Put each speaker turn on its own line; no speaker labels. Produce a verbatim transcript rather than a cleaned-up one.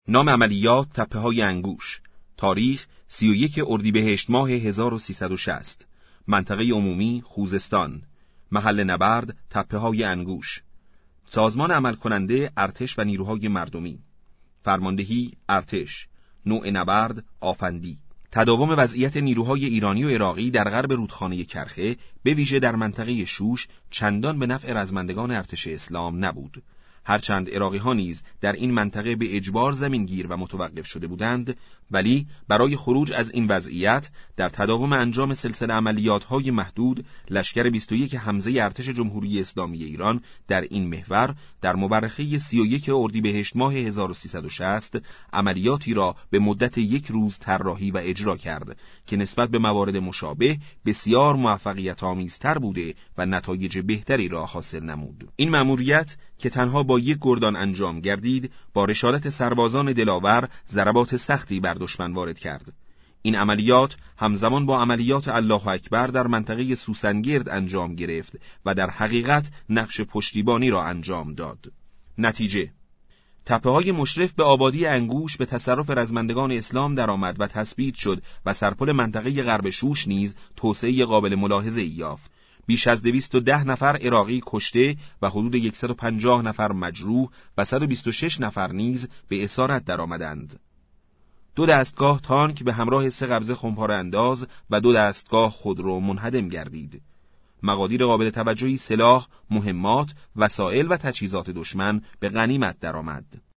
نام عملیات تپه‌های انگوش. تاریخ سی و یک اردیبهشت ماه هزار و سیصد و شصت. منطقه عمومی خوزستان. محل نبرد تپه‌های انگوش. سازمان عمل کننده ارتش و نیروهای مردمی. فرماندهی ارتش. نوع نبرد آفندی. تداوم وضعیت نیروهای ایرانی و عراقی در غرب رودخانه کرخه به ویژه در منطقه شوش چندان به نفع رزمندگان ارتش اسلام نبود. هرچند عراقی‌ها نیز در این منطقه به اجبار زمینگیر و متوقف شده بودند، ولی برای خروج از این وضعیت در تداوم انجام سلسله عملیات‌های محدود لشکر بیست و یک حمزه ارتش جمهوری اسلامی ایران در این محور در مورخه سی و یک اردیبهشت ماه هزار و سیصد و شصت عملیاتی را به مدت یک روز طراحی و اجرا کرد که نسبت به موارد مشابه بسیار موفقیت‌آمیزتر بوده و نتایج بهتری را حاصل نمود. این مأموریت که تنها با یک گردان انجام گردید، با رشالت سربازان دلاور ضربات سختی بر دشمن وارد کرد. این عملیات همزمان با عملیات الله اکبر در منطقه سوسنگرد انجام گرفت و در حقیقت نقش پشتیبانی را انجام داد. نتیجه: تپه‌های مشرف به آبادی انگوش به تصرف رزمندگان اسلام درآمد و تثبیت شد و سرپل منطقه غرب شوش نیز توسعه قابل ملاحظه‌ای یافت. بیش از دویست و ده نفر عراقی کشته و حدود صد و پنجاه نفر مجروح و صد و بیست و شش نفر نیز به اسارت درآمدند. دو دستگاه تانک به همراه سه قبضه خمپاره انداز و دو دستگاه خودرو منهدم گردید. مقادیر قابل توجهی سلاح، مهمات، وسایل و تجهیزات دشمن به غنیمت درآمد.